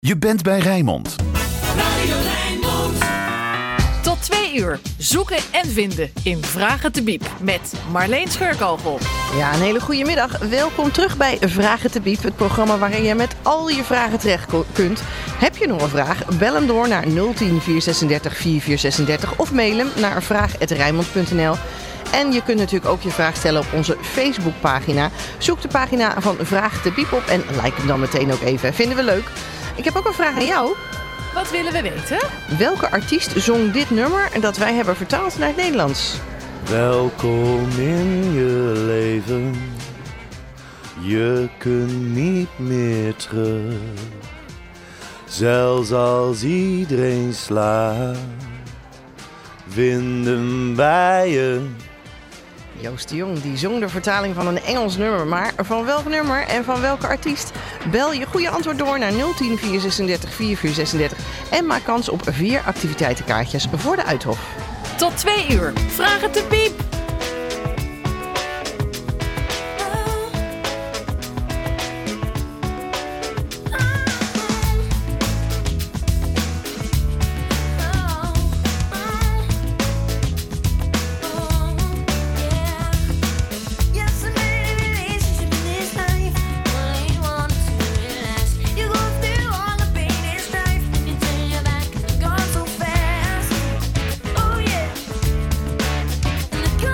Je bent bij Rijnmond. Radio Rijnmond. Tot 2 uur zoeken en vinden in Vragen te Biep met Marleen Scheurkogel. Ja, een hele goede middag. Welkom terug bij Vragen te Biep, het programma waarin je met al je vragen terecht kunt. Heb je nog een vraag? Bel hem door naar 010 436 4436 of mail hem naar vraag@rijnmond.nl. En je kunt natuurlijk ook je vraag stellen op onze Facebookpagina. Zoek de pagina van Vragen te Biep op en like hem dan meteen ook even. Vinden we leuk. Ik heb ook een vraag aan jou. Wat willen we weten? Welke artiest zong dit nummer dat wij hebben vertaald naar het Nederlands? Welkom in je leven, je kunt niet meer terug. Zelfs als iedereen slaapt, vinden wij je. Joost de Jong, die zong de vertaling van een Engels nummer. Maar van welk nummer en van welke artiest? Bel je goede antwoord door naar 010 436 4436 en maak kans op 4 activiteitenkaartjes voor de Uithof. Tot 2 uur Vragen te Biep. Good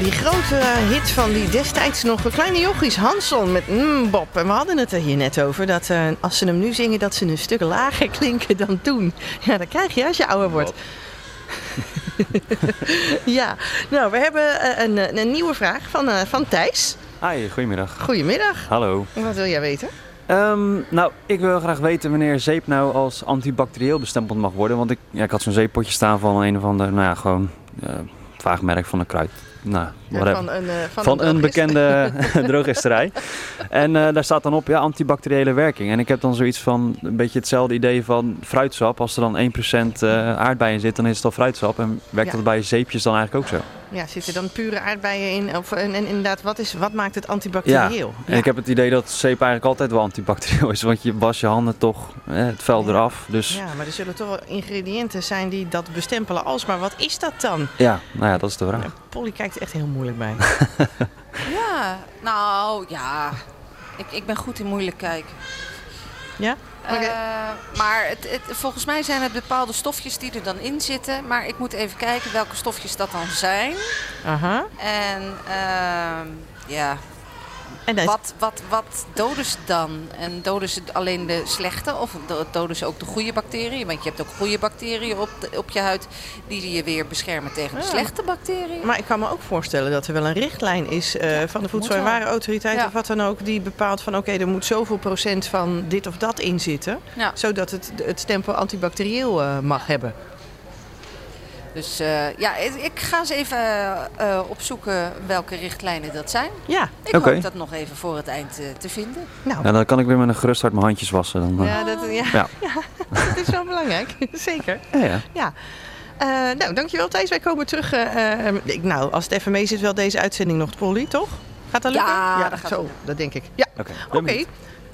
Die grote hit van die destijds nog kleine jochies, Hanson met Bob. En we hadden het er hier net over dat als ze hem nu zingen dat ze een stuk lager klinken dan toen. Ja, dat krijg je als je ouder wordt. Ja, nou we hebben een nieuwe vraag van Thijs. Hi, goedemiddag. Goedemiddag. Hallo. Wat wil jij weten? Nou, ik wil graag weten wanneer zeep nou als antibacterieel bestempeld mag worden. Want ik had zo'n zeeppotje staan van een of ander, nou ja, gewoon vaag merk van een kruid. Nou, van een bekende drogisterij. En daar staat dan op, ja, antibacteriële werking. En ik heb dan zoiets van, een beetje hetzelfde idee van fruitsap. Als er dan 1% aardbeien zit, dan is het al fruitsap. En werkt dat bij zeepjes dan eigenlijk ook zo? Ja, zitten dan pure aardbeien in? En inderdaad, wat maakt het antibacterieel? Ja, en ik heb het idee dat zeep eigenlijk altijd wel antibacterieel is. Want je was je handen toch het vuil eraf. Dus... Ja, maar er zullen toch wel ingrediënten zijn die dat bestempelen als. Maar wat is dat dan? Ja, nou ja, dat is de vraag. Polly kijkt er echt heel moeilijk bij. Ja, nou ja. Ik ben goed in moeilijk kijken. Ja? Okay. Maar volgens mij zijn het bepaalde stofjes die er dan in zitten. Maar ik moet even kijken welke stofjes dat dan zijn. Aha. En ja. En wat doden ze dan? En doden ze alleen de slechte of doden ze ook de goede bacteriën? Want je hebt ook goede bacteriën op je huid die je weer beschermen tegen de slechte bacteriën. Maar ik kan me ook voorstellen dat er wel een richtlijn is van de Voedsel- en Warenautoriteit of wat dan ook. Die bepaalt van oké, er moet zoveel procent van dit of dat in zitten. Ja. Zodat het stempel antibacterieel mag hebben. Dus ja, ik ga eens even opzoeken welke richtlijnen dat zijn. Ja. Ik hoop dat nog even voor het eind te vinden. Nou. Ja, dan kan ik weer met een gerust hart mijn handjes wassen. Dan, ja, dat is wel belangrijk. Zeker. Ja. Nou, dankjewel Thijs. Wij komen terug. Als het even mee zit, wel deze uitzending nog, Polly, toch? Gaat dat lukken? Ja, dat gaat zo. Dat denk ik. Ja. Oké.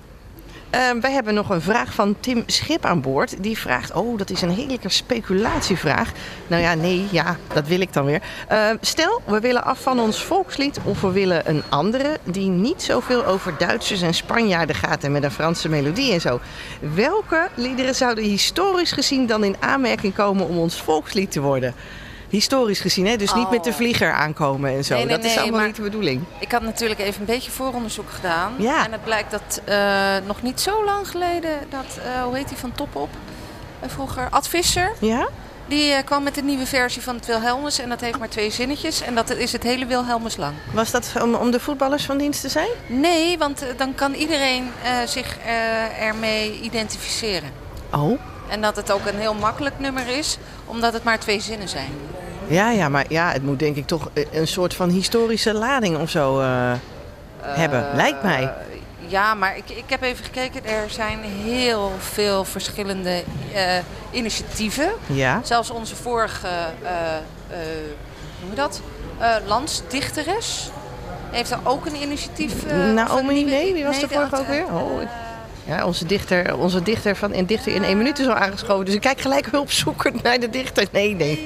Wij hebben nog een vraag van Tim Schip aan boord. Die vraagt, dat is een heerlijke speculatievraag. Nou ja, dat wil ik dan weer. Stel, we willen af van ons volkslied of we willen een andere die niet zoveel over Duitsers en Spanjaarden gaat en met een Franse melodie en zo. Welke liederen zouden historisch gezien dan in aanmerking komen om ons volkslied te worden? Historisch gezien, hè? Dus niet met de vlieger aankomen en zo. Nee, dat is allemaal niet de bedoeling. Ik had natuurlijk even een beetje vooronderzoek gedaan. Ja. En het blijkt dat nog niet zo lang geleden dat, hoe heet die van Top Op? Vroeger, Ad Visser. Ja? Die kwam met een nieuwe versie van het Wilhelmus en dat heeft maar 2 zinnetjes. En dat is het hele Wilhelmus lang. Was dat om de voetballers van dienst te zijn? Nee, want dan kan iedereen zich ermee identificeren. Oh. En dat het ook een heel makkelijk nummer is, omdat het maar 2 zinnen zijn. Ja, maar het moet denk ik toch een soort van historische lading of zo hebben, lijkt mij. Ja, maar ik heb even gekeken. Er zijn heel veel verschillende initiatieven. Ja. Zelfs onze vorige, hoe noem je dat? Landsdichteres heeft er ook een initiatief. Naomi, wie was de vorige ook weer? Ja, onze dichter van en dichter in 1 minuut is al aangeschoven. Dus ik kijk gelijk hulpzoekend naar de dichter. Nee.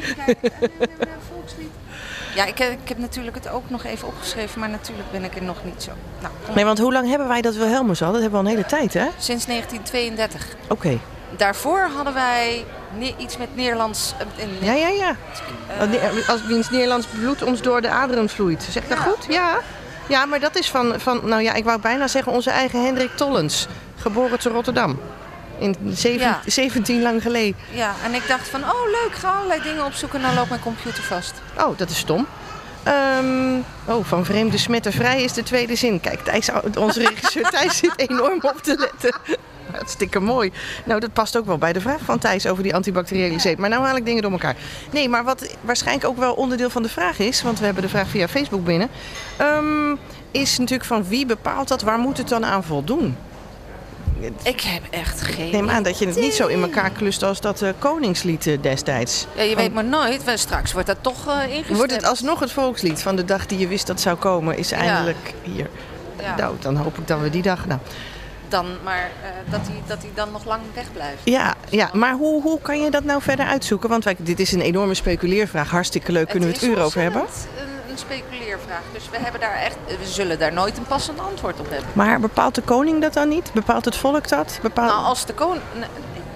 Ja, ik heb natuurlijk het ook nog even opgeschreven, maar natuurlijk ben ik er nog niet zo. Nou, nee, want hoe lang hebben wij dat Wilhelmus al? Dat hebben we al een hele tijd, hè? Sinds 1932. Oké. Daarvoor hadden wij iets met Nederlands... Ja. Als wiens Nederlands bloed ons door de aderen vloeit. Zeg ik dat goed? Ja. Ja, maar dat is van, ik wou bijna zeggen onze eigen Hendrik Tollens. Geboren te Rotterdam. In 17 lang geleden. Ja, en ik dacht van, leuk, ik ga allerlei dingen opzoeken en dan loopt mijn computer vast. Oh, dat is stom. Van vreemde smetten vrij is de tweede zin. Kijk, onze regisseur Thijs zit enorm op te letten. Hartstikke mooi. Nou, dat past ook wel bij de vraag van Thijs over die antibacteriële zeep. Maar nou haal ik dingen door elkaar. Nee, maar wat waarschijnlijk ook wel onderdeel van de vraag is, want we hebben de vraag via Facebook binnen, is natuurlijk van wie bepaalt dat, waar moet het dan aan voldoen? Ik heb echt geen Neem aan dat je het niet zo in elkaar klust als dat Koningslied destijds. Ja, je weet maar nooit. Straks wordt dat toch ingestemd. Wordt het alsnog het volkslied van de dag die je wist dat zou komen, is eindelijk hier. Ja. Nou, dan hoop ik dat we die dag... Nou. Maar dat hij dan nog lang weg blijft. Ja, maar hoe kan je dat nou verder uitzoeken? Want dit is een enorme speculeervraag. Hartstikke leuk, kunnen we het uur over hebben. Een speculeervraag. Dus we zullen daar nooit een passend antwoord op hebben. Maar bepaalt de koning dat dan niet? Bepaalt het volk dat? Nou, als de koning...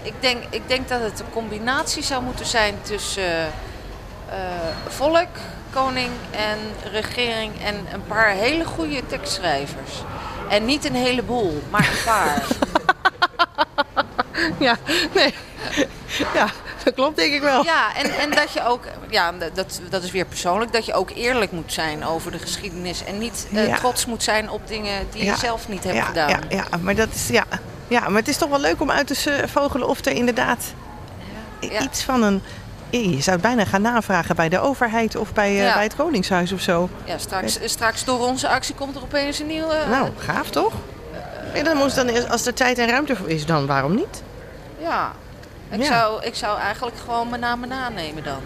Ik denk dat het een combinatie zou moeten zijn tussen volk, koning en regering en een paar hele goede tekstschrijvers. En niet een heleboel, maar een paar. Ja, nee. Ja, dat klopt denk ik wel. Ja, en dat je ook, ja, dat is weer persoonlijk, dat je ook eerlijk moet zijn over de geschiedenis. En niet trots moet zijn op dingen die je zelf niet hebt gedaan. Ja, maar dat is, maar het is toch wel leuk om uit te vogelen of er inderdaad iets van een... Je zou het bijna gaan navragen bij de overheid of bij het Koningshuis of zo. Ja, straks door onze actie komt er opeens een nieuwe... Nou, gaaf toch? Als er tijd en ruimte voor is, dan waarom niet? Ja, ik zou eigenlijk gewoon mijn naam nemen dan.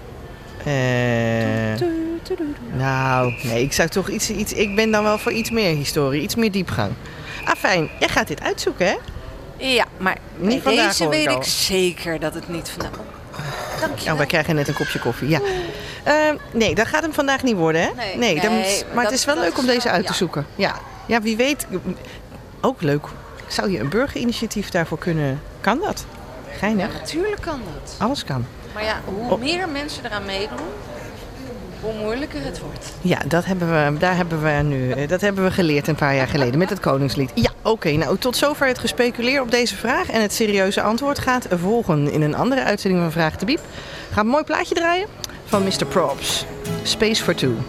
Nou, nee, ik zou toch iets... Ik ben dan wel voor iets meer historie, iets meer diepgang. Fijn. Jij gaat dit uitzoeken, hè? Ja, maar niet bij deze weet ik zeker dat het niet vandaag... Oh, wij krijgen net een kopje koffie. Ja. Nee, dat gaat hem vandaag niet worden, hè? Nee, maar het is wel leuk om deze uit te zoeken. Ja, wie weet. Ook leuk. Zou je een burgerinitiatief daarvoor kunnen... Kan dat? Geinig. Ja, natuurlijk kan dat. Alles kan. Maar ja, hoe meer mensen eraan meedoen, hoe moeilijker het wordt. Ja, dat hebben we geleerd een paar jaar geleden met het Koningslied. Ja, oké. Nou, tot zover het gespeculeer op deze vraag. En het serieuze antwoord gaat volgen in een andere uitzending van Vraag te Biep. Ga een mooi plaatje draaien van Mr. Props. Space for Two.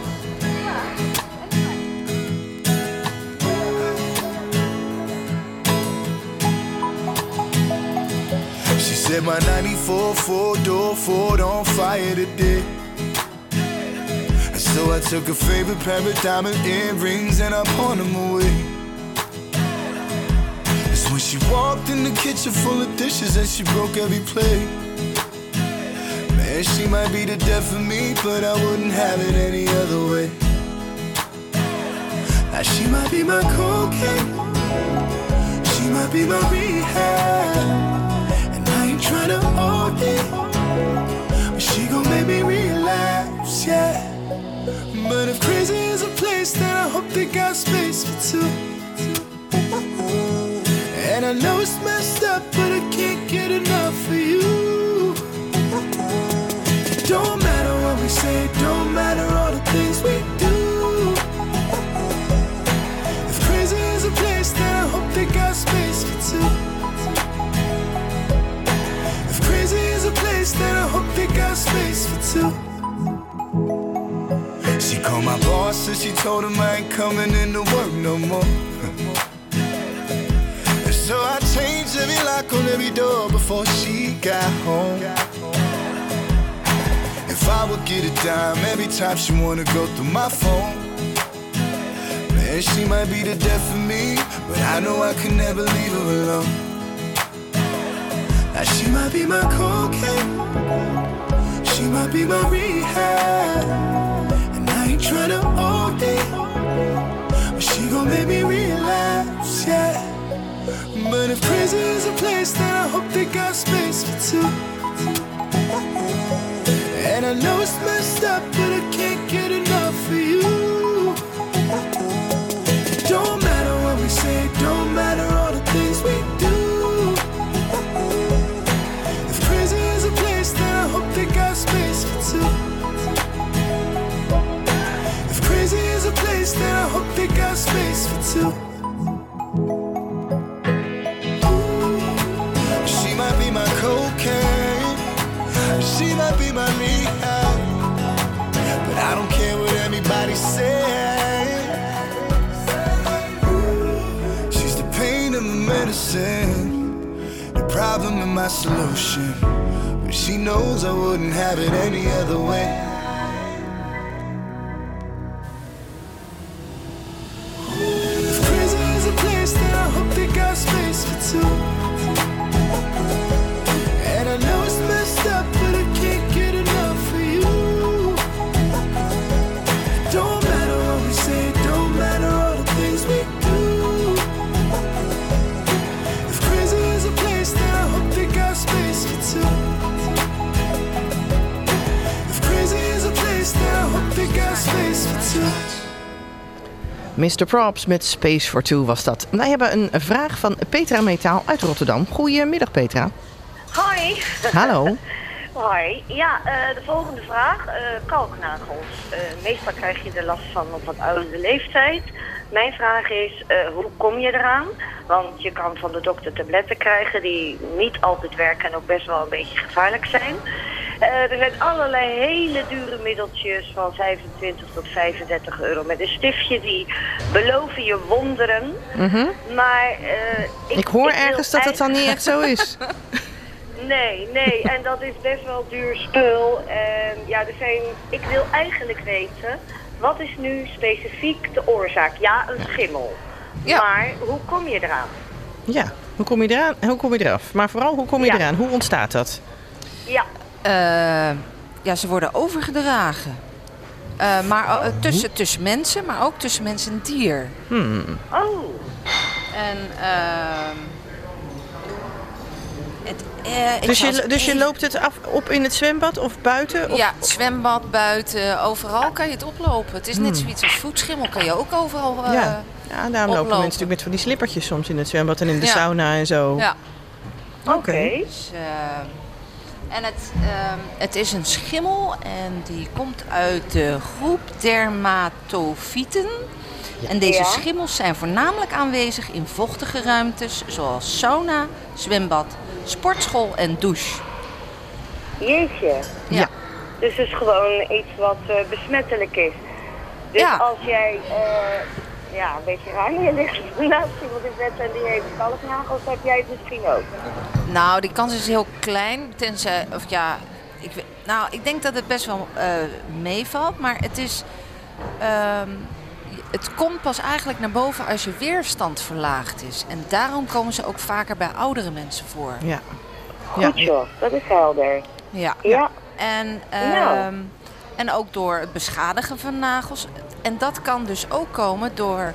She said my 94 four-door Ford on fire today. So I took her favorite pair of diamond earrings and I pawned them away. It's when she walked in the kitchen full of dishes and she broke every plate. Man, she might be the death of me, but I wouldn't have it any other way. Now she might be my cocaine, she might be my rehab, and I ain't tryna OD, but she gon' make me relapse, yeah. But if crazy is a place, then I hope they got space for two. And I know it's messed up, but I can't get enough of you. It don't matter what we say, it don't matter all the things we do. If crazy is a place, then I hope they got space for two. If crazy is a place, then I hope they got space for two. She called my boss and she told him I ain't coming into work no more. And so I changed every lock on every door before she got home. If I would get a dime every time she wanna go through my phone, man, she might be the death of me, but I know I could never leave her alone. Now she might be my cocaine, she might be my rehab, ain't tryna OD, but she gon' make me relapse, yeah. But if crazy is a place, then I hope they got space for two. And I know it's messed up, but I can't get enough of you. It don't matter what we say, it don't matter all the things we do. If crazy is a place, then I hope they got space for two. Crazy is a place, then I hope they got space for two. She might be my cocaine, she might be my rehab, but I don't care what anybody says. She's the pain in my medicine, the problem in my solution, but she knows I wouldn't have it any other way. Space for two. And I know it's messed up, but I can't get enough of you. It don't matter what we say, it don't matter all the things we do. If crazy is a place, then I hope they got space for two. If crazy is a place, then I hope they got space for two. Mr. Props met Space for Two was dat. Wij hebben een vraag van Petra Metaal uit Rotterdam. Goedemiddag, Petra. Hoi. Hallo. Hoi, ja, de volgende vraag. Kalknagels. Meestal krijg je er last van op wat oudere leeftijd. Mijn vraag is, hoe kom je eraan? Want je kan van de dokter tabletten krijgen die niet altijd werken en ook best wel een beetje gevaarlijk zijn. Er zijn allerlei hele dure middeltjes van 25 tot 35 euro met een stiftje. Die beloven je wonderen. Maar Ik hoor ergens dat het dan niet echt zo is. Nee, en dat is best wel duur spul. En ja, ik wil eigenlijk weten, wat is nu specifiek de oorzaak? Ja, een schimmel. Ja. Maar hoe kom je eraan? Ja, hoe kom je eraan? Hoe kom je eraf? Maar vooral, hoe kom je eraan? Hoe ontstaat dat? Ja, Ja, ze worden overgedragen. Maar tussen mensen, maar ook tussen mens en dier. oh, En Dus je loopt het op in het zwembad of buiten? Of... Ja, zwembad, buiten, overal kan je het oplopen. Het is net zoiets als voetschimmel, kan je ook overal Ja, daarom lopen oplopen. mensen natuurlijk met van die slippertjes soms in het zwembad en in de sauna en zo. Ja. oké. Dus, en het is een schimmel en die komt uit de groep dermatofieten. En deze schimmels zijn voornamelijk aanwezig in vochtige ruimtes zoals sauna, zwembad, sportschool en douche. Jeetje. Ja. Dus het is gewoon iets wat besmettelijk is. Dus Ja. als jij een beetje raar neer ligt naast iemand in bed en die heeft kalknagels, heb jij het misschien ook. Nou, die kans is heel klein, tenzij, ik denk dat het best wel meevalt, maar het is, het komt pas eigenlijk naar boven als je weerstand verlaagd is. En daarom komen ze ook vaker bij oudere mensen voor. Ja. Goed joh, dat is helder. Ja. Ja. En ook door het beschadigen van nagels. En dat kan dus ook komen door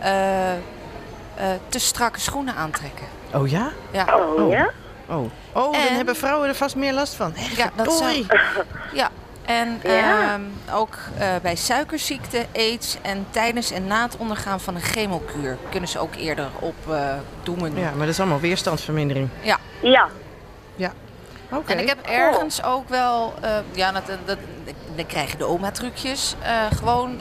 te strakke schoenen aantrekken. Oh ja? Ja. Oh ja? Oh, dan En- hebben vrouwen er vast meer last van. Ja, dat Sorry. Ja, en Ja. ook bij suikerziekte, aids en tijdens en na het ondergaan van een chemokuur kunnen ze ook eerder op doemen. Ja, maar dat is allemaal weerstandsvermindering. Ja. Ja. Ja. Oké. En ik heb ergens ook wel, dan krijg je de oma-trucjes, gewoon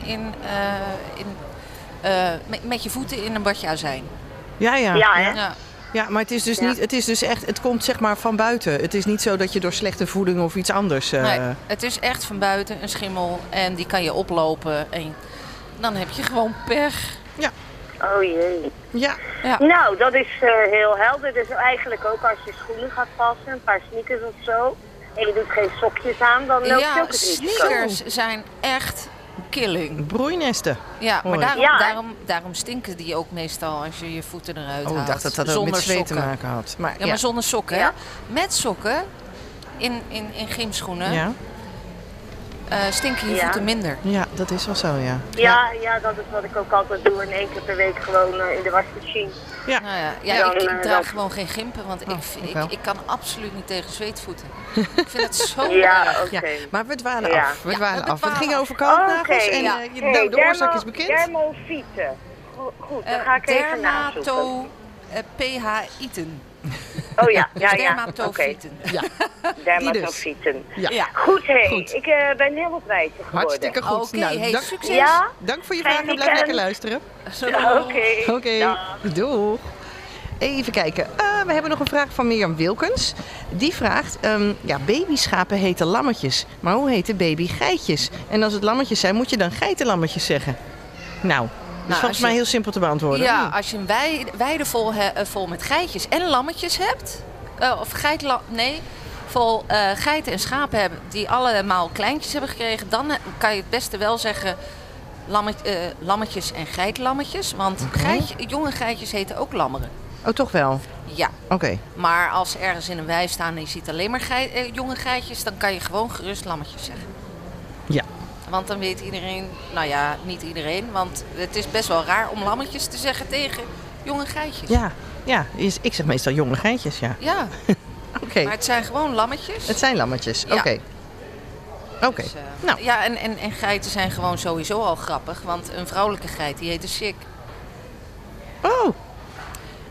met je voeten in een badje azijn. Ja. Ja, hè? Ja. Ja, maar het is dus niet, het is dus echt, het komt zeg maar van buiten. Het is niet zo dat je door slechte voeding of iets anders... Nee, het is echt van buiten een schimmel en die kan je oplopen en dan heb je gewoon pech. Oh jee. Ja. Ja. Nou, dat is heel helder. Dus eigenlijk ook als je schoenen gaat passen, een paar sneakers of zo, en je doet geen sokjes aan, dan loop je Ja, ook het risico. sneakers zijn echt killing. Broeinesten. Ja, maar Mooi. daarom stinken die ook meestal als je je voeten eruit Oh, haalt. ik dacht dat dat ook Zonder met zweet te sokken. maken had. Maar, Ja, maar zonder sokken. Ja. Hè? Met sokken in gymschoenen ja. stinken je Ja. voeten minder. Ja, dat is wel zo, ja. Ja, dat is wat ik ook altijd doe. En 1 keer per week gewoon in de wasmachine. Ja. Nou ja, Dan, ik draag dan- gewoon geen gimpen, want ik wel. ik kan absoluut niet tegen zweetvoeten. Ik vind het zo Ja, erg. oké. Ja, maar we dwalen Ja. af. We Ja, dwalen we af. Het ging dwalen over kalknagels Oké, en ja. nou, de oorzaak is bekend. Dermofieten. Goed, dan ga ik even nazoeken. PH-iten. Oh ja, Dus ja. Oké, dermatofieten. dermatofieten. Ja. Ja. Goed, hé. Goed. Ik ben heel op wijze geworden. Hartstikke goed. Oké, nou, hey, dank, succes. Ja? dank voor je Fijn vraag en blijf weekend. lekker luisteren. Oké. Oké, Dag. doeg. Even kijken. We hebben nog een vraag van Mirjam Wilkens. Die vraagt, babyschapen heten lammetjes. Maar hoe heten babygeitjes? En als het lammetjes zijn, moet je dan geitenlammetjes zeggen? Nou, dat is volgens mij heel simpel te beantwoorden. Ja, als je een weide vol met geitjes en lammetjes hebt, vol geiten en schapen hebben die allemaal kleintjes hebben gekregen, dan kan je het beste wel zeggen lammetjes en geitlammetjes. Want jonge geitjes heten ook lammeren. Oh, toch wel? Ja, Oké. maar als ze ergens in een wei staan en je ziet alleen maar jonge geitjes, dan kan je gewoon gerust lammetjes zeggen. Ja. Want dan weet iedereen, nou ja, niet iedereen, want het is best wel raar om lammetjes te zeggen tegen jonge geitjes. Ja, ik zeg meestal jonge geitjes, ja. Ja, Oké. maar het zijn gewoon lammetjes. Het zijn lammetjes, Ja. oké. Oké. Dus, Nou. Ja, en geiten zijn gewoon sowieso al grappig, want een vrouwelijke geit die heet een sik. Oh,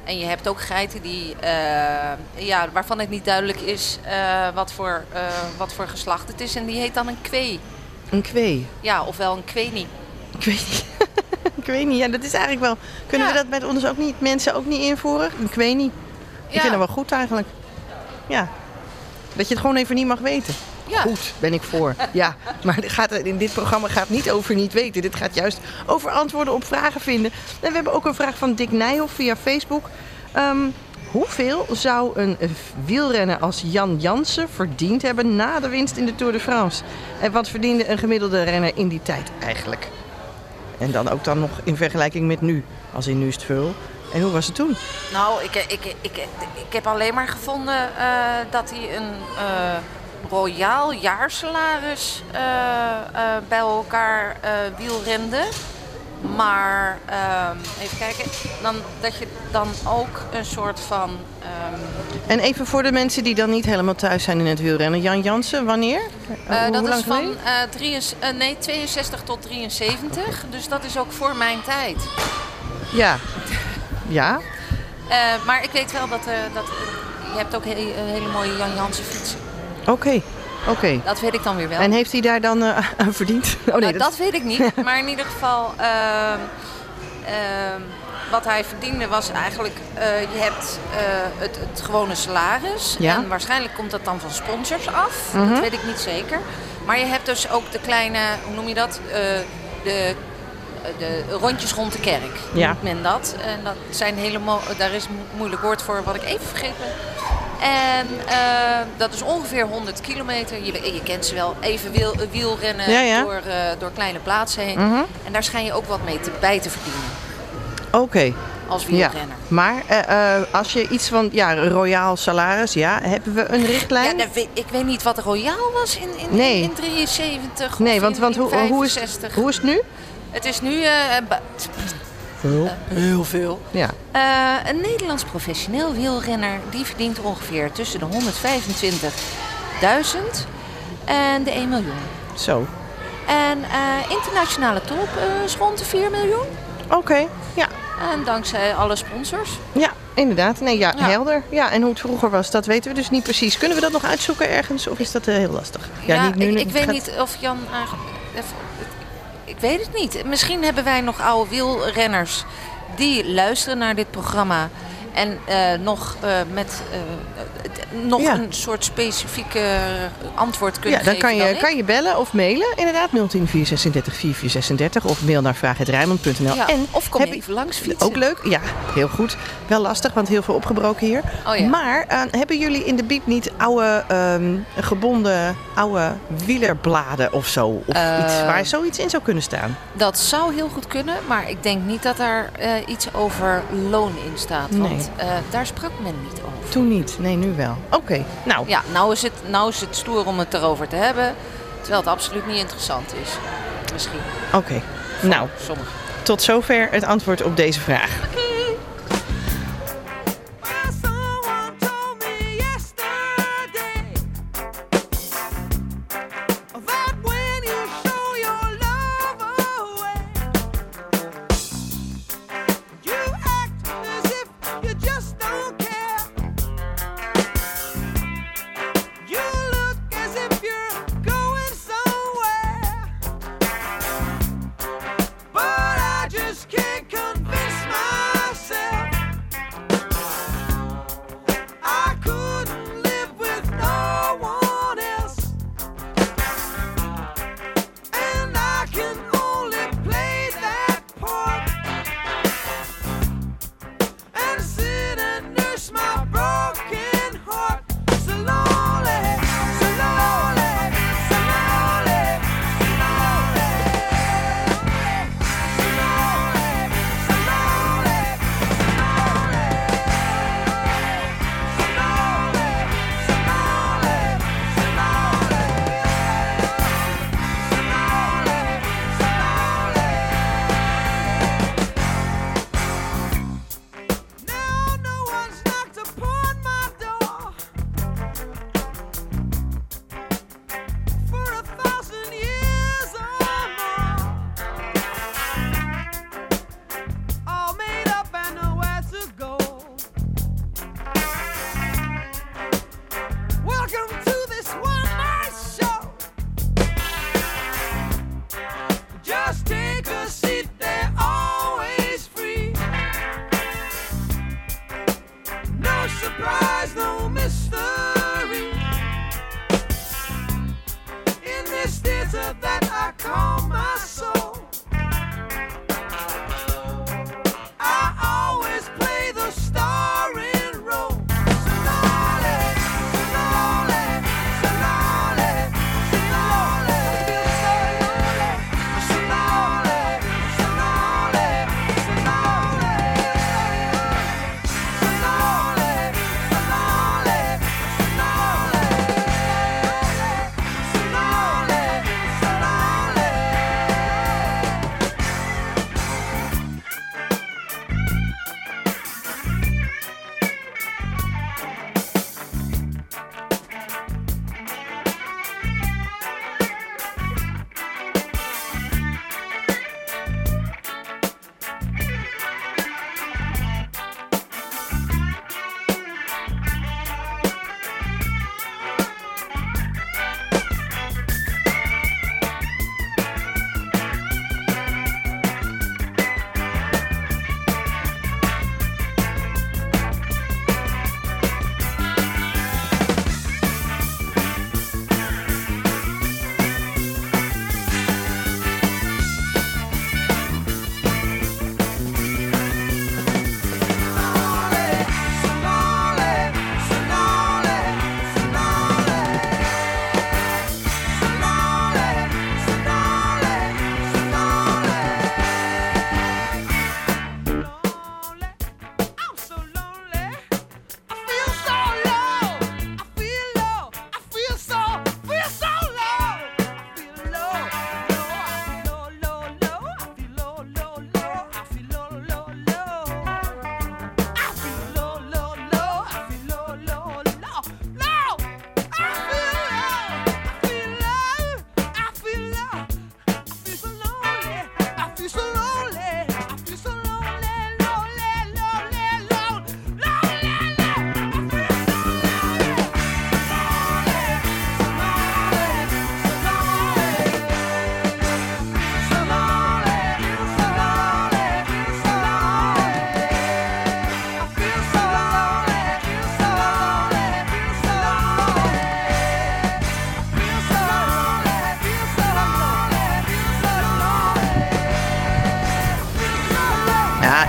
En je hebt ook geiten die, waarvan het niet duidelijk is wat voor geslacht het is. En die heet dan een kwee. Een kwee? Ja, ofwel een kweenie. Ik weet niet, ja, dat is eigenlijk wel... Kunnen we dat met ons ook niet, mensen ook niet invoeren? Ik weet niet. Ik vind dat wel goed eigenlijk. Ja. Dat je het gewoon even niet mag weten. Ja. Goed, ben ik voor. Ja, maar dit programma gaat niet over niet weten. Dit gaat juist over antwoorden op vragen vinden. En we hebben ook een vraag van Dick Nijhoff via Facebook. Hoeveel zou een wielrenner als Jan Jansen verdiend hebben na de winst in de Tour de France? En wat verdiende een gemiddelde renner in die tijd eigenlijk? En dan ook nog in vergelijking met nu. Als in nu is het veel. En hoe was het toen? Nou, ik heb alleen maar gevonden dat hij een royaal jaarsalaris bij elkaar wielrende. Maar even kijken, dat je dan ook een soort van... En even voor de mensen die dan niet helemaal thuis zijn in het wielrennen. Jan Jansen, wanneer? Dat is van 62 tot 73. Dus dat is ook voor mijn tijd. Ja. Ja. Maar ik weet wel dat je hebt ook hele mooie Jan Jansen fietsen. Oké. Dat weet ik dan weer wel. En heeft hij daar dan aan verdiend? Oh, nee, dat weet ik niet. Maar in ieder geval, wat hij verdiende was eigenlijk... je hebt het gewone salaris. Ja? En waarschijnlijk komt dat dan van sponsors af. Mm-hmm. Dat weet ik niet zeker. Maar je hebt dus ook de kleine, hoe noem je dat? De rondjes rond de kerk, noemt men dat. En dat zijn daar is een moeilijk woord voor wat ik even vergeten ben. En dat is ongeveer 100 kilometer. Je kent ze wel, even wielrennen door kleine plaatsen heen. Mm-hmm. En daar schijn je ook wat bij te verdienen. Oké. Als wielrenner. Ja. Maar als je iets van, royaal salaris, hebben we een richtlijn? Ja, ik weet niet wat royaal was in 73 nee, of want in 65. Hoe is het nu? Het is nu... Veel. Heel veel. Ja. Een Nederlands professioneel wielrenner die verdient ongeveer tussen de 125.000 en de 1 miljoen. Zo. En internationale top is rond de 4 miljoen. Oké, ja. En dankzij alle sponsors. Ja, inderdaad. Nee, helder. Ja, en hoe het vroeger was, dat weten we dus niet precies. Kunnen we dat nog uitzoeken ergens of is dat heel lastig? Niet nu, ik weet niet of Jan... Ik weet het niet. Misschien hebben wij nog oude wielrenners die luisteren naar dit programma. En nog een soort specifieke antwoord kunnen geven. Dan kan je bellen of mailen. Inderdaad, 010 436 4436. Of mail naar vraaghetrijmond.nl. Ja, of kom even langs fietsen. Ook leuk. Ja, heel goed. Wel lastig, want heel veel opgebroken hier. Oh, ja. Maar hebben jullie in de biep niet gebonden oude wielerbladen of zo? Of iets waar zoiets in zou kunnen staan? Dat zou heel goed kunnen. Maar ik denk niet dat daar iets over loon in staat. Nee. Want daar sprak men niet over. Toen niet. Nee, nu wel. Oké. Nou. Ja, nou is het stoer om het erover te hebben. Terwijl het absoluut niet interessant is. Misschien. Oké. Nou, sommigen. Tot zover het antwoord op deze vraag. But I just can't convince myself.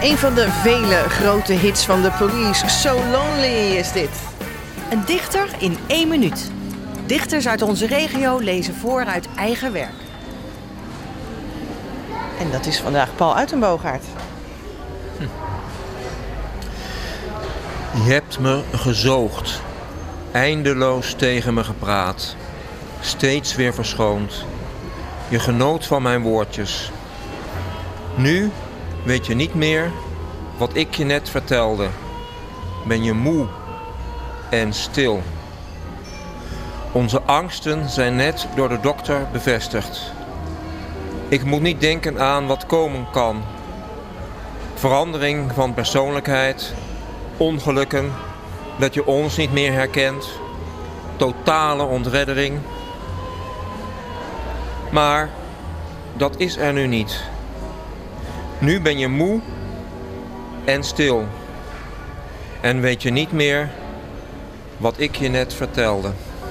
Een van de vele grote hits van The Police. So Lonely is dit. Een dichter in 1 minuut. Dichters uit onze regio lezen voor uit eigen werk. En dat is vandaag Paul Uitenboogaard. Je hebt me gezoogd, eindeloos tegen me gepraat, steeds weer verschoond. Je genoot van mijn woordjes. Nu weet je niet meer wat ik je net vertelde. Ben je moe en stil. Onze angsten zijn net door de dokter bevestigd. Ik moet niet denken aan wat komen kan. Verandering van persoonlijkheid, ongelukken, dat je ons niet meer herkent, totale ontreddering. Maar dat is er nu niet. Nu ben je moe en stil. En weet je niet meer wat ik je net vertelde.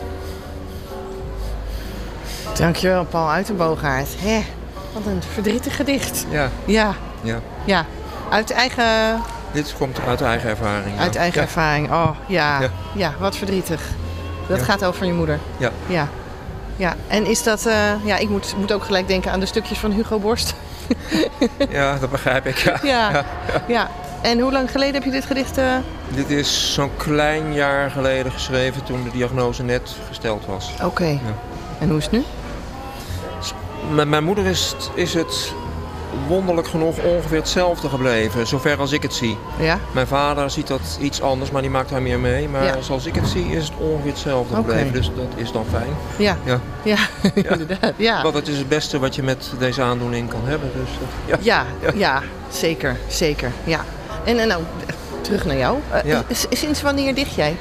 Dankjewel, Paul Uitenboogaard. Wat een verdrietig gedicht. Ja. Ja. Ja. Ja. Uit eigen... Dit komt uit eigen ervaring. Ja. Uit eigen Ja. ervaring. Oh, ja. Ja. Ja, wat verdrietig. Dat gaat over je moeder. Ja. Ja. Ja. En is dat... ja, ik moet ook gelijk denken aan de stukjes van Hugo Borst. Ja, dat begrijp ik. Ja. Ja. Ja. Ja. En hoe lang geleden heb je dit gedicht... Dit is zo'n klein jaar geleden geschreven toen de diagnose net gesteld was. Oké. Ja. En hoe is het nu? Met mijn moeder is het wonderlijk genoeg ongeveer hetzelfde gebleven, zover als ik het zie. Ja? Mijn vader ziet dat iets anders, maar die maakt daar meer mee. Maar Ja. zoals ik het zie is het ongeveer hetzelfde Oké. gebleven, dus dat is dan fijn. Ja. Ja. Ja, inderdaad. Ja. Want het is het beste wat je met deze aandoening kan hebben. Dus, ja. Ja, ja, zeker, zeker. Ja. En nou, terug naar jou. Ja. Sinds wanneer dicht jij?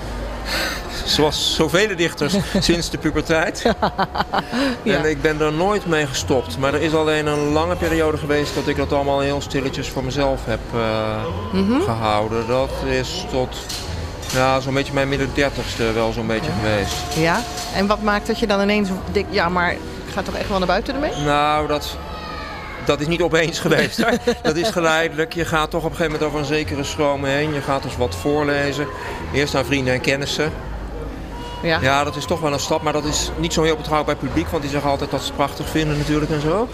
Zoals zoveel dichters sinds de puberteit. Ja. En ik ben er nooit mee gestopt. Maar er is alleen een lange periode geweest dat ik dat allemaal heel stilletjes voor mezelf heb gehouden. Dat is tot zo'n beetje mijn midden 30ste wel zo'n beetje geweest. Ja. En wat maakt dat je dan ineens denkt, ja, maar ik ga toch echt wel naar buiten ermee? Nou, dat is niet opeens geweest. Hoor. Dat is geleidelijk. Je gaat toch op een gegeven moment over een zekere stroom heen. Je gaat dus wat voorlezen. Eerst aan vrienden en kennissen. Ja. Ja, dat is toch wel een stap, maar dat is niet zo heel betrouwbaar publiek, want die zeggen altijd dat ze het prachtig vinden natuurlijk en zo.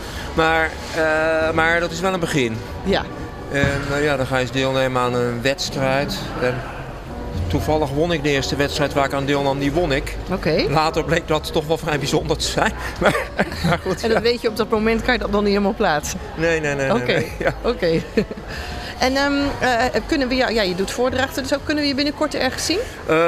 Maar dat is wel een begin. Ja. En dan ga je eens deelnemen aan een wedstrijd. En toevallig won ik de eerste wedstrijd waar ik aan deelnam, die won ik. Oké. Later bleek dat toch wel vrij bijzonder te zijn. Maar goed, En dat weet je op dat moment, kan je dat nog niet helemaal plaatsen? Nee. Oké. Nee. Ja. Oké. En kunnen we jou, ja, je doet voordrachten, dus ook kunnen we je binnenkort ergens zien?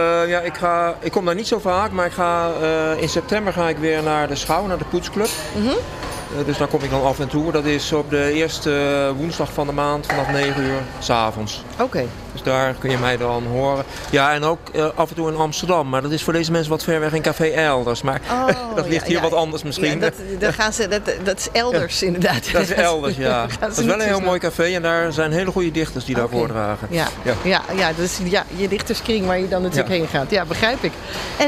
Ik kom daar niet zo vaak, maar in september ga ik weer naar de Schouw, naar de Poetsclub. Dus daar kom ik dan af en toe. Dat is op de eerste woensdag van de maand vanaf 9 uur 's avonds. Oké. Dus daar kun je mij dan horen. Ja, en ook af en toe in Amsterdam. Maar dat is voor deze mensen wat ver weg in Café Elders. Maar dat ligt hier wat anders misschien. Ja, dat is elders inderdaad. Dat is elders, ja. Dat is wel een heel mooi café en daar zijn hele goede dichters die daar voordragen. Ja, dus je dichterskring waar je dan natuurlijk heen gaat. Ja, begrijp ik. En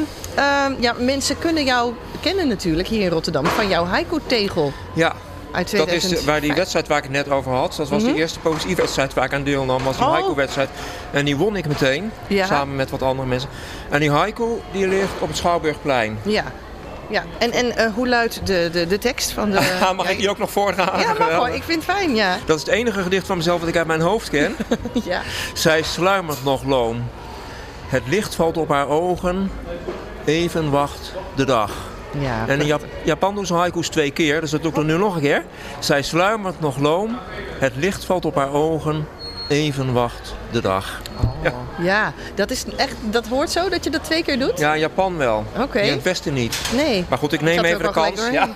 mensen kunnen jou kennen natuurlijk hier in Rotterdam van jouw haiku-tegel. Ja. Uit dat is waar die wedstrijd waar ik het net over had. Dat was de eerste poëziewedstrijd waar ik aan deelnam. Was een haiku-wedstrijd. En die won ik meteen. Ja. Samen met wat andere mensen. En die haiku die ligt op het Schouwburgplein. Ja. Ja. En hoe luidt de tekst van de... Mag ik die ook nog voordragen? Ja, mag hoor. Ik vind het fijn, ja. Dat is het enige gedicht van mezelf wat ik uit mijn hoofd ken. Ja. Zij sluimert nog loom. Het licht valt op haar ogen. Even wacht de dag. Ja, en in Japan doen ze haiku's 2 keer, dus dat doe ik dan nu nog een keer. Zij sluimert nog loom, het licht valt op haar ogen, even wacht de dag. Oh. Ja, dat is echt, dat hoort zo dat je dat 2 keer doet? Ja, in Japan wel. Oké. In het Westen niet. Nee. Maar goed, ik neem even de kans. Ja.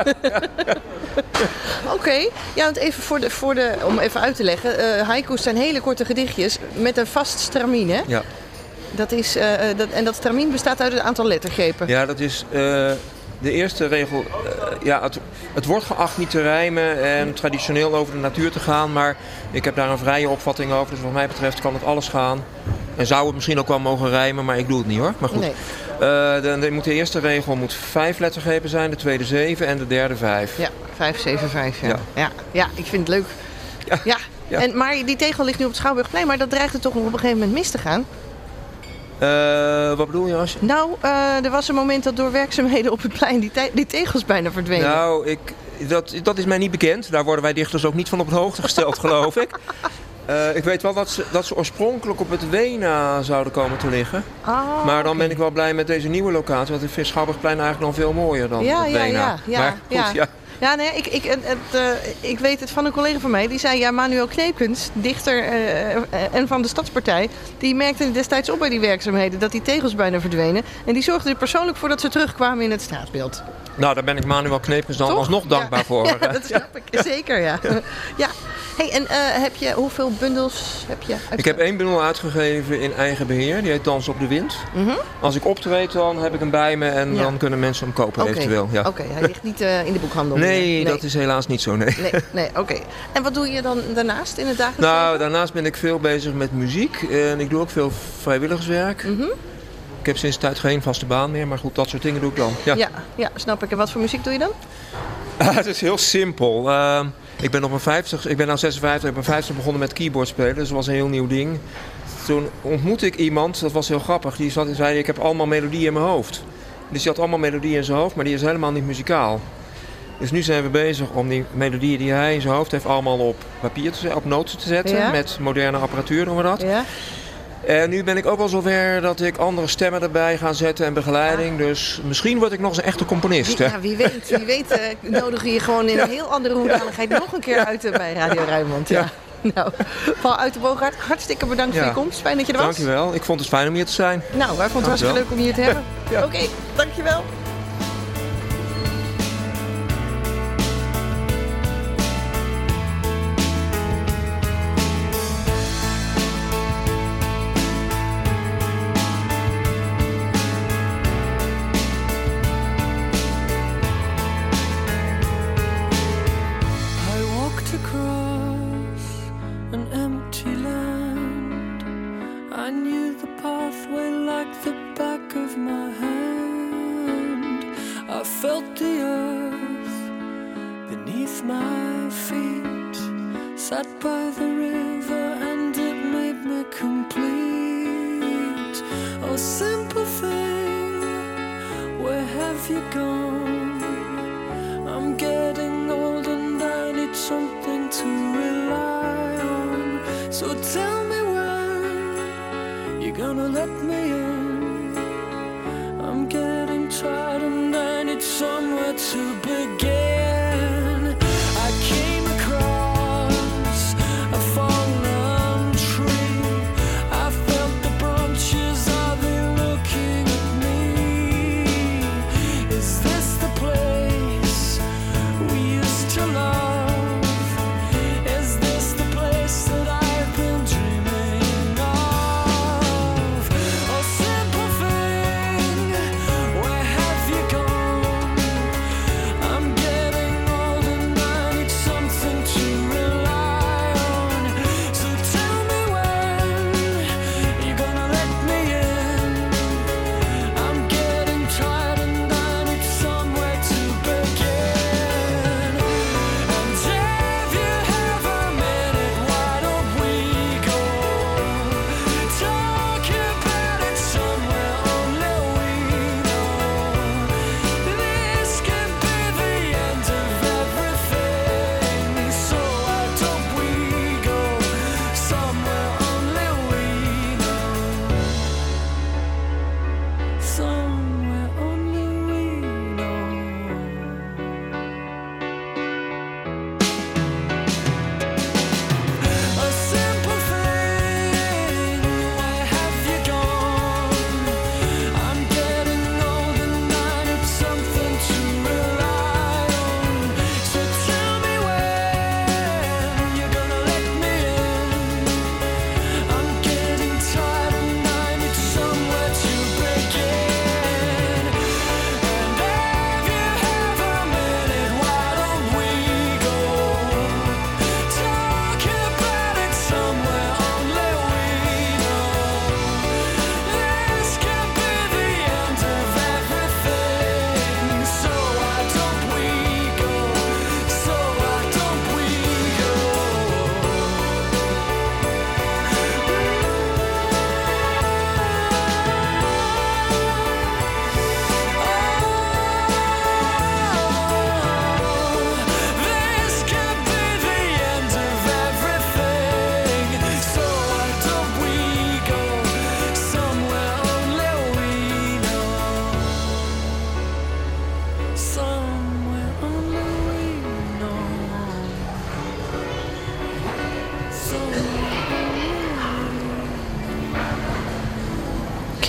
Oké. Ja, want even om even uit te leggen. Haiku's zijn hele korte gedichtjes met een vast stramien, hè? Ja. Dat is, en dat stramien bestaat uit een aantal lettergrepen. Ja, dat is de eerste regel. Het wordt geacht niet te rijmen en traditioneel over de natuur te gaan. Maar ik heb daar een vrije opvatting over. Dus wat mij betreft kan het alles gaan. En zou het misschien ook wel mogen rijmen, maar ik doe het niet hoor. Maar goed. Nee. De eerste regel moet 5 lettergrepen zijn, de tweede 7 en de derde 5. Ja, 5, 7, 5. Ja, ik vind het leuk. Ja. Ja. Maar die tegel ligt nu op het Schouwburgplein, maar dat dreigt er toch op een gegeven moment mis te gaan? Wat bedoel je als je... Nou, er was een moment dat door werkzaamheden op het plein die tegels bijna verdwenen. Nou, dat is mij niet bekend. Daar worden wij dichters ook niet van op de hoogte gesteld, geloof ik. Ik weet wel dat ze oorspronkelijk op het Wena zouden komen te liggen. Maar dan ben ik wel blij met deze nieuwe locatie. Want ik vind Schouwburgplein eigenlijk nog veel mooier dan het Wena. Maar goed, ja. Ja, nee, ik weet het van een collega van mij. Die zei, ja, Manuel Kneepkens, dichter en van de Stadspartij... die merkte destijds op bij die werkzaamheden dat die tegels bijna verdwenen. En die zorgde er persoonlijk voor dat ze terugkwamen in het straatbeeld. Nou, daar ben ik Manuel Kneepkens dan alsnog dankbaar voor. Ja, dat snap ik. Zeker, ja. Ja. Hey, en hoeveel bundels heb je uitgegeven? Ik heb 1 bundel uitgegeven in eigen beheer. Die heet Dans op de Wind. Mm-hmm. Als ik optreed, dan heb ik hem bij me en dan kunnen mensen hem kopen eventueel. Ja. Oké, hij ligt niet in de boekhandel. Nee, dat is helaas niet zo, nee. Oké. En wat doe je dan daarnaast in het dagelijks leven? Nou, daarnaast ben ik veel bezig met muziek. En ik doe ook veel vrijwilligerswerk. Mm-hmm. Ik heb sinds tijd geen vaste baan meer, maar goed, dat soort dingen doe ik dan. Ja, snap ik. En wat voor muziek doe je dan? Het is heel simpel. Ik ben nou 56, ik ben 50 begonnen met keyboard spelen, dus dat was een heel nieuw ding. Toen ontmoette ik iemand, dat was heel grappig, die zat en zei, ik heb allemaal melodieën in mijn hoofd. Dus die had allemaal melodieën in zijn hoofd, maar die is helemaal niet muzikaal. Dus nu zijn we bezig om die melodieën die hij in zijn hoofd heeft allemaal op papier op noten te zetten, met moderne apparatuur doen we dat. Ja. En nu ben ik ook wel zover dat ik andere stemmen erbij ga zetten en begeleiding. Ja. Dus misschien word ik nog eens een echte componist. Wie weet nodig je gewoon in een heel andere hoedanigheid nog een keer uit bij Radio Rijnmond. Ja. Nou, Paul Uitenboogaard, hartstikke bedankt voor je komst. Fijn dat je er was. Dankjewel. Ik vond het fijn om hier te zijn. Nou, wij vonden het hartstikke leuk om hier te hebben. Oké, dankjewel.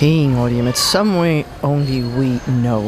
King hoorde je met Somewhere Only We Know.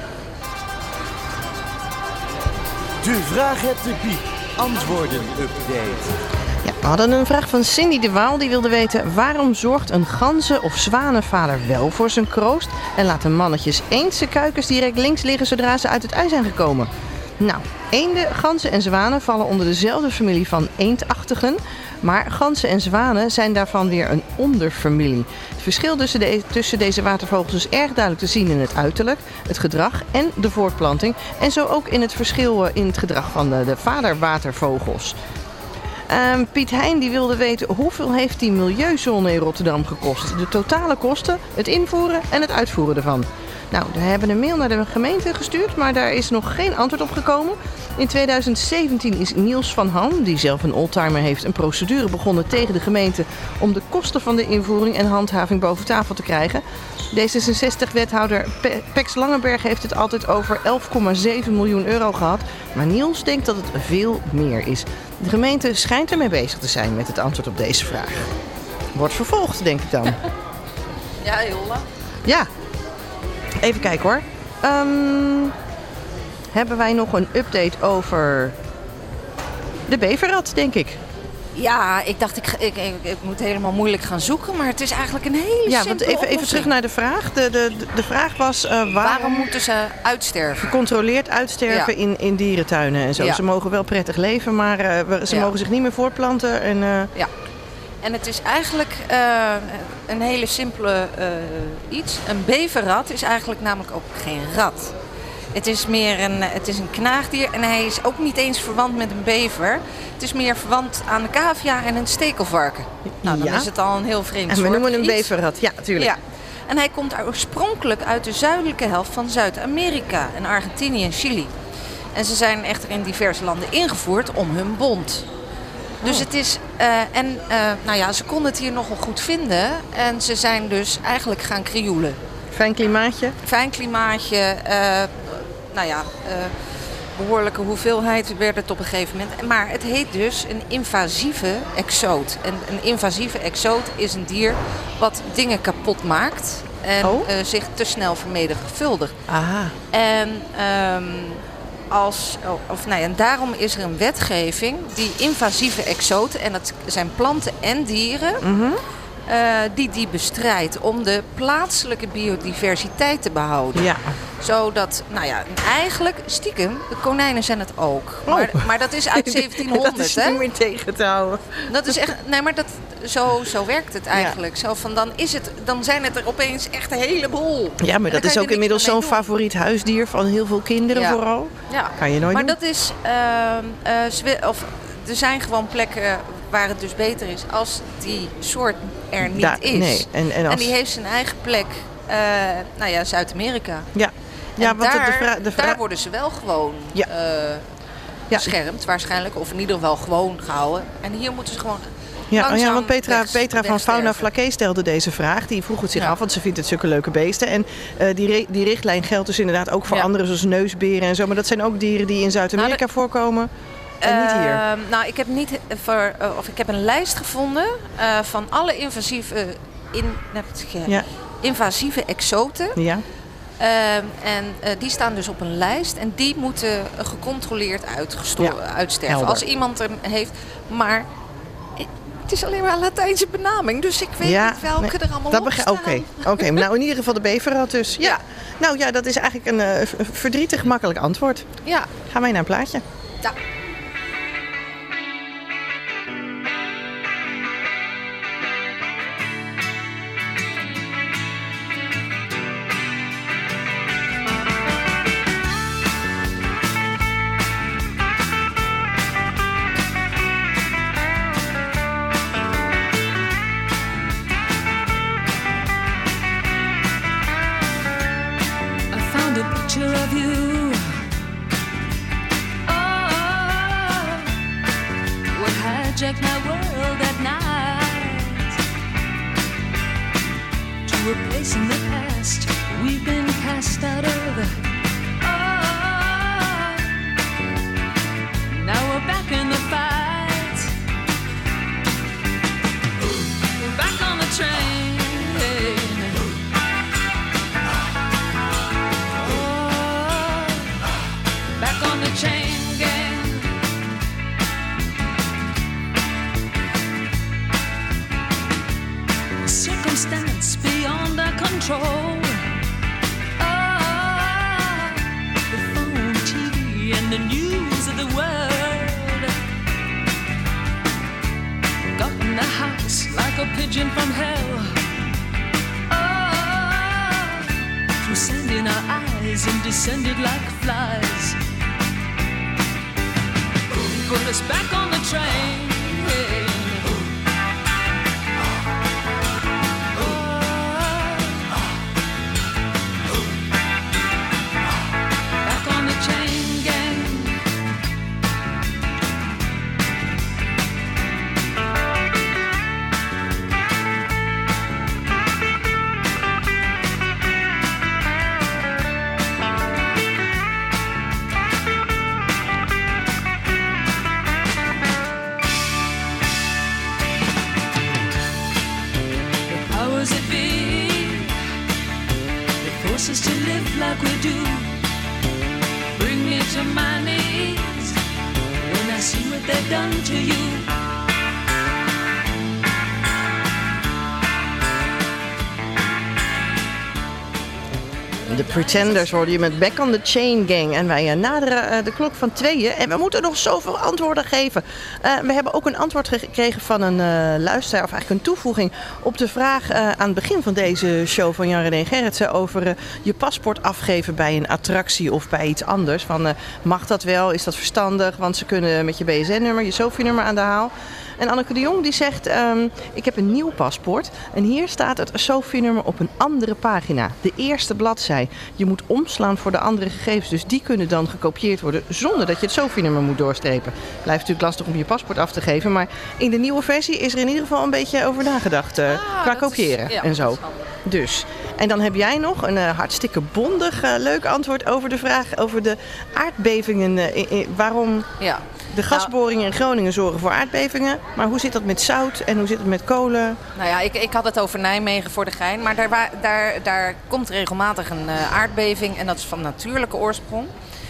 De Vraag het de Piep. Antwoorden update. Ja, we hadden een vraag van Cindy de Waal. Die wilde weten: waarom zorgt een ganzen- of zwanenvader wel voor zijn kroost en laat de mannetjes eendse kuikens direct links liggen zodra ze uit het ei zijn gekomen? Nou, eenden, ganzen en zwanen vallen onder dezelfde familie van eendachtigen. Maar ganzen en zwanen zijn daarvan weer een onderfamilie. Het verschil tussen deze watervogels is erg duidelijk te zien in het uiterlijk, het gedrag en de voortplanting. En zo ook in het verschil in het gedrag van de vaderwatervogels. Piet Heijn die wilde weten: hoeveel heeft die milieuzone in Rotterdam gekost? De totale kosten, het invoeren en het uitvoeren ervan. Nou, we hebben een mail naar de gemeente gestuurd, maar daar is nog geen antwoord op gekomen. In 2017 is Niels van Ham, die zelf een oldtimer heeft, een procedure begonnen tegen de gemeente om de kosten van de invoering en handhaving boven tafel te krijgen. D66-wethouder Pex Langenberg heeft het altijd over 11,7 miljoen euro gehad, maar Niels denkt dat het veel meer is. De gemeente schijnt ermee bezig te zijn met het antwoord op deze vraag. Wordt vervolgd, denk ik dan. Ja, Hilda. Ja. Even kijken hoor. Hebben wij nog een update over de beverrat, denk ik? Ja, ik dacht ik moet helemaal moeilijk gaan zoeken, maar het is eigenlijk een hele simpele want even terug naar de vraag. De vraag was waarom moeten ze uitsterven? Gecontroleerd uitsterven in dierentuinen en zo. Ja. Ze mogen wel prettig leven, maar ze mogen zich niet meer voortplanten. En, Ja. En het is eigenlijk een hele simpele iets. Een beverrat is eigenlijk namelijk ook geen rat. Het is meer een knaagdier en hij is ook niet eens verwant met een bever. Het is meer verwant aan de cavia en een stekelvarken. Nou, dan is het al een heel vreemd soort. En we noemen hem beverrat, ja, natuurlijk. Ja. En hij komt oorspronkelijk uit de zuidelijke helft van Zuid-Amerika en Argentinië en Chili. En ze zijn echter in diverse landen ingevoerd om hun bont. Dus het is, ze konden het hier nogal goed vinden en ze zijn dus eigenlijk gaan krioelen. Fijn klimaatje? Fijn klimaatje, behoorlijke hoeveelheid werd het op een gegeven moment. Maar het heet dus een invasieve exoot. En een invasieve exoot is een dier wat dingen kapot maakt en zich te snel vermenigvuldigt. Aha. En daarom is er een wetgeving die invasieve exoten, en dat zijn planten en dieren, die bestrijdt om de plaatselijke biodiversiteit te behouden. Ja. Zodat, eigenlijk stiekem, de konijnen zijn het ook. Maar dat is uit 1700, dat is niet meer tegen te houden. Dat is echt, zo werkt het eigenlijk. Ja. Zo van, dan zijn het er opeens echt een heleboel. Ja, maar dat is ook inmiddels zo'n favoriet huisdier van heel veel kinderen vooral. Ja. Kan je nooit doen. Dat is, er zijn gewoon plekken waar het dus beter is als die soort er niet is. Nee. En die heeft zijn eigen plek, Zuid-Amerika. Ja. En daar worden ze wel gewoon beschermd waarschijnlijk. Of in ieder geval gewoon gehouden. En hier moeten ze gewoon want Petra van Fauna Flaké stelde deze vraag. Die vroeg het zich af, want ze vindt het zulke leuke beesten. En die richtlijn geldt dus inderdaad ook voor anderen, zoals neusberen en zo. Maar dat zijn ook dieren die in Zuid-Amerika voorkomen. En niet hier. Ik heb een lijst gevonden van alle invasieve exoten. Ja. Die staan dus op een lijst en die moeten gecontroleerd uitsterven. Helder. Als iemand hem heeft. Maar het is alleen maar een Latijnse benaming, dus ik weet niet welke er allemaal op staan. Oké, nou in ieder geval de beverrat dus. Ja. Nou ja, dat is eigenlijk een verdrietig makkelijk antwoord. Ja. Gaan wij naar een plaatje? Ja. Of you, what hijacked my world at night, to a place in the past we've been cast out of. Now we're back in the fight, we're back on the train, circumstance beyond our control. Oh, the phone, TV, and the news of the world got in the house like a pigeon from hell. Oh, through sand in our eyes and descended like flies. Put us back on the train. Us to live like we do. Bring me to my knees when I see what they've done to you. De Pretenders hoorde je met Back on the Chain Gang. En wij naderen de klok van 2. En we moeten nog zoveel antwoorden geven. We hebben ook een antwoord gekregen van een luisteraar, of eigenlijk een toevoeging op de vraag aan het begin van deze show van Jan-René Gerritsen over je paspoort afgeven bij een attractie of bij iets anders. Van, mag dat wel? Is dat verstandig? Want ze kunnen met je BSN-nummer, je SOFI-nummer aan de haal. En Anneke de Jong die zegt, ik heb een nieuw paspoort en hier staat het SOFI-nummer op een andere pagina. De eerste bladzij. Je moet omslaan voor de andere gegevens, dus die kunnen dan gekopieerd worden zonder dat je het SOFI-nummer moet doorstrepen. Blijft natuurlijk lastig om je paspoort af te geven, maar in de nieuwe versie is er in ieder geval een beetje over nagedacht qua kopiëren en zo. Dus. En dan heb jij nog een hartstikke bondig leuk antwoord over de vraag over de aardbevingen. Waarom de gasboringen in Groningen zorgen voor aardbevingen. Maar hoe zit dat met zout en hoe zit het met kolen? Nou ja, ik had het over Nijmegen voor de gein. Maar daar komt regelmatig een aardbeving en dat is van natuurlijke oorsprong.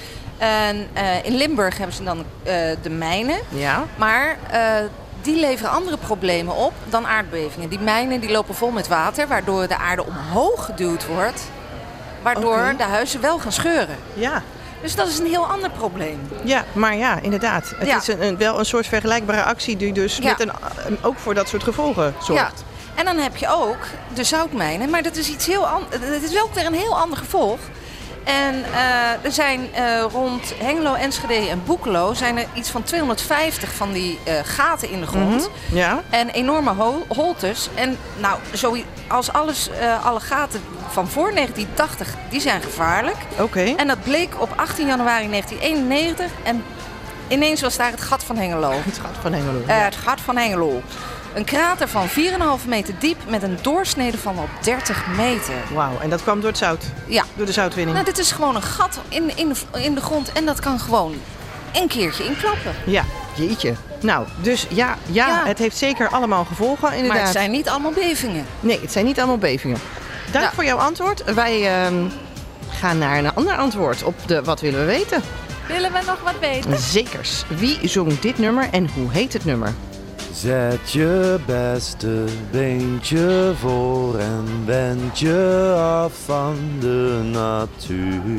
En in Limburg hebben ze dan de mijnen. Ja. Maar die leveren andere problemen op dan aardbevingen. Die mijnen die lopen vol met water, waardoor de aarde omhoog geduwd wordt. Waardoor de huizen wel gaan scheuren. Ja. Dus dat is een heel ander probleem. Ja, maar ja, inderdaad. Het is wel een soort vergelijkbare actie die dus met ook voor dat soort gevolgen zorgt. Ja. En dan heb je ook de zoutmijnen, maar dat is iets heel anders. Het is ook weer een heel ander gevolg. En er zijn rond Hengelo, Enschede en Boekelo zijn er iets van 250 van die gaten in de grond. Mm-hmm. Ja. En enorme holtes. En nou, als alle gaten van voor 1980, die zijn gevaarlijk. Okay. En dat bleek op 18 januari 1991. En ineens was daar het gat van Hengelo. Het gat van Hengelo. Het gat van Hengelo. Een krater van 4,5 meter diep met een doorsnede van op 30 meter. Wauw, en dat kwam door het zout? Ja. Door de zoutwinning? Nou, dit is gewoon een gat in de grond en dat kan gewoon een keertje inklappen. Ja, jeetje. Nou, dus ja, het heeft zeker allemaal gevolgen inderdaad. Maar het zijn niet allemaal bevingen. Nee, het zijn niet allemaal bevingen. Dank voor jouw antwoord. Wij gaan naar een ander antwoord op de Wat willen we weten? Willen we nog wat weten? Zekers. Wie zong dit nummer en hoe heet het nummer? Zet je beste beentje voor en wend je af van de natuur.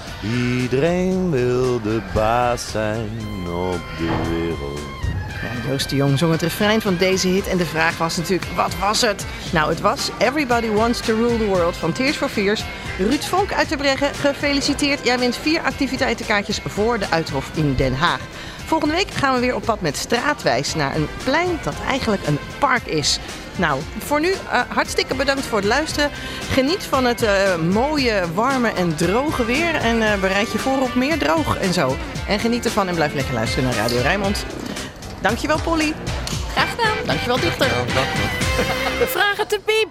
Iedereen wil de baas zijn op de wereld. Ja, Joost de Jong zong het refrein van deze hit en de vraag was natuurlijk, wat was het? Nou, het was Everybody Wants to Rule the World van Tears for Fears. Ruud Vonk uit Terbregge, gefeliciteerd. Jij wint 4 activiteitenkaartjes voor de Uithof in Den Haag. Volgende week gaan we weer op pad met Straatwijs naar een plein dat eigenlijk een park is. Nou, voor nu hartstikke bedankt voor het luisteren. Geniet van het mooie, warme en droge weer. En bereid je voor op meer droog en zo. En geniet ervan en blijf lekker luisteren naar Radio Rijnmond. Dankjewel, Polly. Graag gedaan. Dankjewel, Dichter. Vragen te Piep.